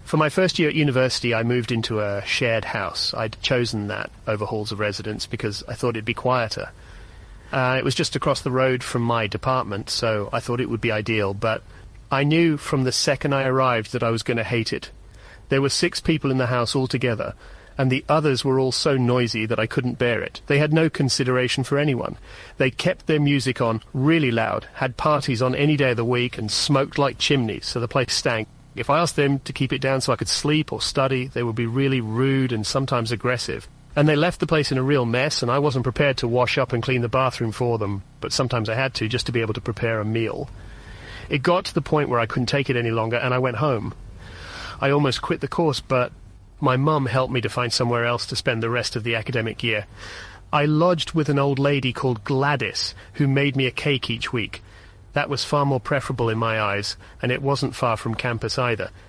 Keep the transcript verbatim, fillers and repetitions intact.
For my first year at university, I moved into a shared house. I'd chosen that over halls of residence because I thought it'd be quieter. Uh, it was just across the road from my department, so I thought it would be ideal, but I knew from the second I arrived that I was going to hate it. There were six people in the house altogether, and the others were all so noisy that I couldn't bear it. They had no consideration for anyone. They kept their music on really loud, had parties on any day of the week, and smoked like chimneys, so the place stank. If I asked them to keep it down so I could sleep or study, they would be really rude and sometimes aggressive. And they left the place in a real mess, and I wasn't prepared to wash up and clean the bathroom for them, but sometimes I had to just to be able to prepare a meal. It got to the point where I couldn't take it any longer, and I went home. I almost quit the course, but my mum helped me to find somewhere else to spend the rest of the academic year. I lodged with an old lady called Gladys, who made me a cake each week. That was far more preferable in my eyes, and it wasn't far from campus either.